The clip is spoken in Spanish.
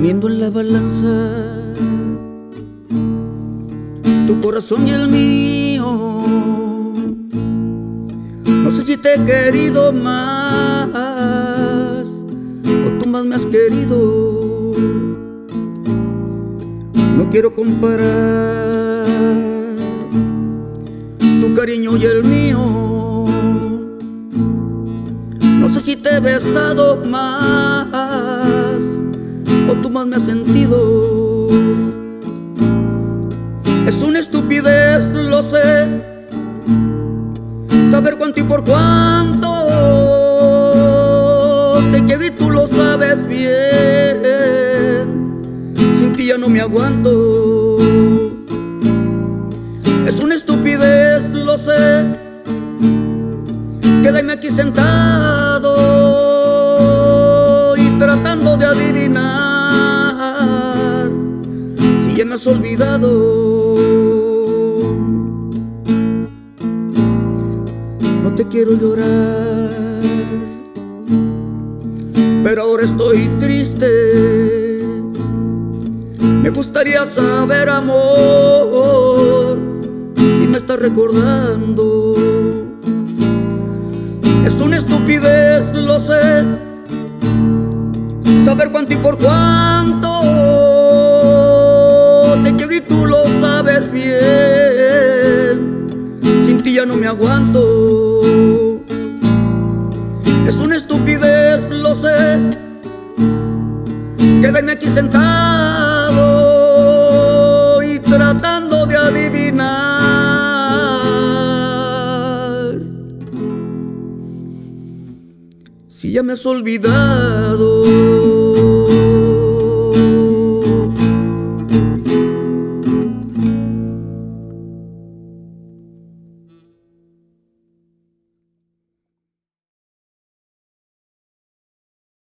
poniendo en la balanza tu corazón y el mío. No sé si te he querido más o tú más me has querido. No quiero comparar tu cariño y el mío. No sé si te he besado más o tú más me has sentido. Es una estupidez, lo sé, saber cuánto y por cuánto te quiero y tú lo sabes bien. Sin ti ya no me aguanto. Es una estupidez, lo sé, quedarme aquí sentado y tratando de adivinar si ya me has olvidado. No te quiero llorar, pero ahora estoy triste. Me gustaría saber, amor, si me estás recordando. Es una estupidez, lo sé, saber cuánto y por cuánto te quiero y tú lo sabes bien. Sin ti ya no me aguanto. Es una estupidez, lo sé, quedarme aquí sentado y tratando de adivinar si ya me has olvidado.